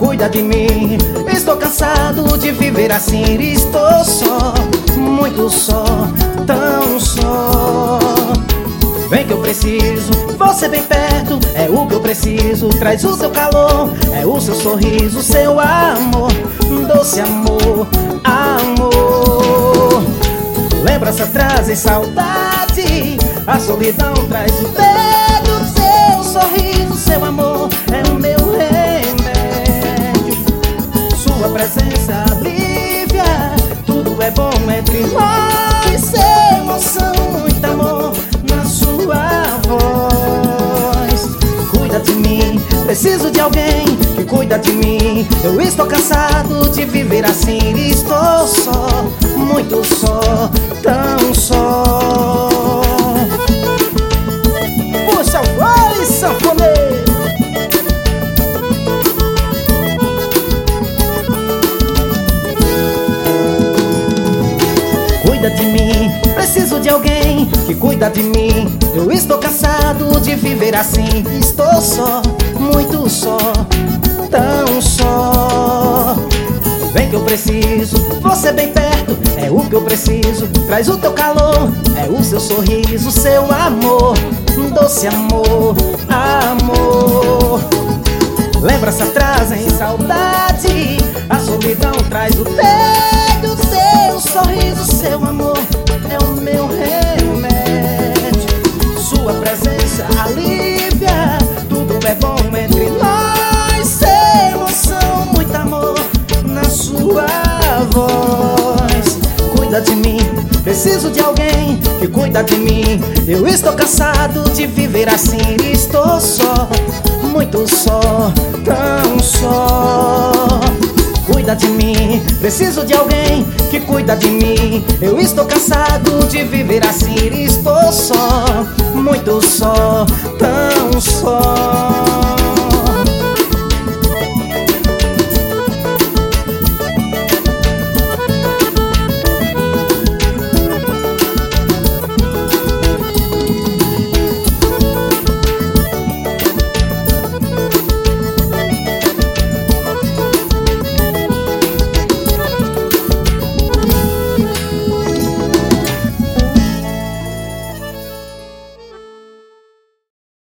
cuida de mim. Estou cansado de viver assim. Estou só, muito só, tão só. Vem que eu preciso, você bem perto, é o que eu preciso. Traz o seu calor, é o seu sorriso, seu amor, doce amor, amor. Lembrança trazem saudade, a solidão traz o dedo. Seu sorriso, seu amor, é o meu remédio. Sua presença alivia, tudo é bom entre nós. Sem emoção, muito amor na sua voz. Cuida de mim, preciso de alguém que cuida de mim. Eu estou cansado de viver assim. Estou só, muito só, tão só. Puxa, vai, sanfoneiro! Cuida de mim, preciso de alguém que cuida de mim. Eu estou cansado de viver assim. Estou só, muito só, tão só. Vem que eu preciso, você bem perto, é o que eu preciso. Traz o teu calor, é o seu sorriso, seu amor, doce amor, amor. Lembrança trazem saudade, a solidão traz o tédio. Seu sorriso, seu amor, é o meu remédio. Sua presença alivia, tudo é bom entre nós. Sem emoção, muito amor na sua voz. Cuida de mim, preciso de alguém que cuida de mim. Eu estou cansado de viver assim. Estou só, muito só, tão só. Cuida de mim, preciso de alguém que cuida de mim. Eu estou cansado de viver assim. Estou só, muito só, tão só.